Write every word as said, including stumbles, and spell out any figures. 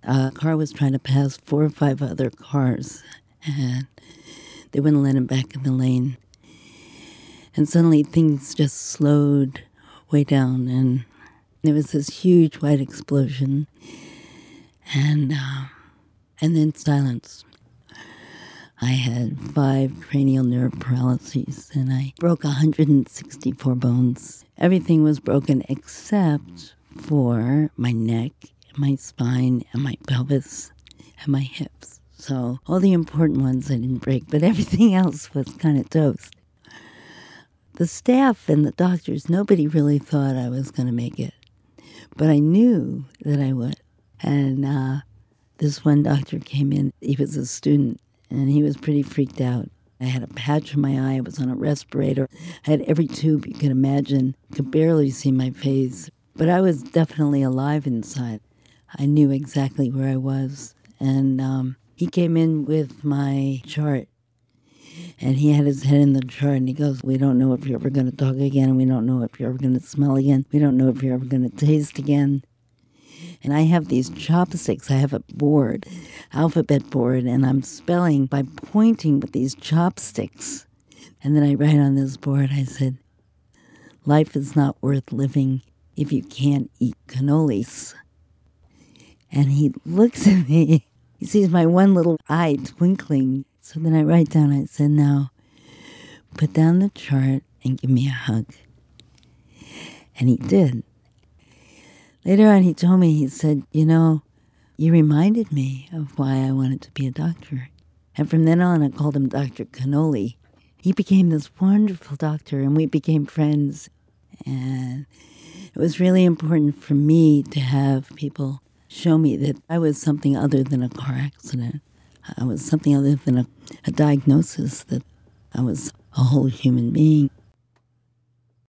A car was trying to pass four or five other cars, and they wouldn't let him back in the lane. And suddenly things just slowed way down, and there was this huge white explosion, and uh, and then silence. I had five cranial nerve paralyses, and I broke one hundred sixty-four bones. Everything was broken except for my neck, my spine, and my pelvis, and my hips. So all the important ones I didn't break, but everything else was kind of toast. The staff and the doctors, nobody really thought I was going to make it. But I knew that I would. And uh, this one doctor came in. He was a student, and he was pretty freaked out. I had a patch in my eye. I was on a respirator. I had every tube you could imagine. Could barely see my face. But I was definitely alive inside. I knew exactly where I was. And um, he came in with my chart. And he had his head in the chart, and he goes, we don't know if you're ever going to talk again, and we don't know if you're ever going to smell again. We don't know if you're ever going to taste again. And I have these chopsticks. I have a board, alphabet board, and I'm spelling by pointing with these chopsticks. And then I write on this board, I said, life is not worth living if you can't eat cannolis. And he looks at me. He sees my one little eye twinkling. So then I write down, I said, now, put down the chart and give me a hug. And he did. Later on, he told me, he said, you know, you reminded me of why I wanted to be a doctor. And from then on, I called him Doctor Cannoli. He became this wonderful doctor, and we became friends. And it was really important for me to have people show me that I was something other than a car accident. I was something other than a, a diagnosis, that I was a whole human being.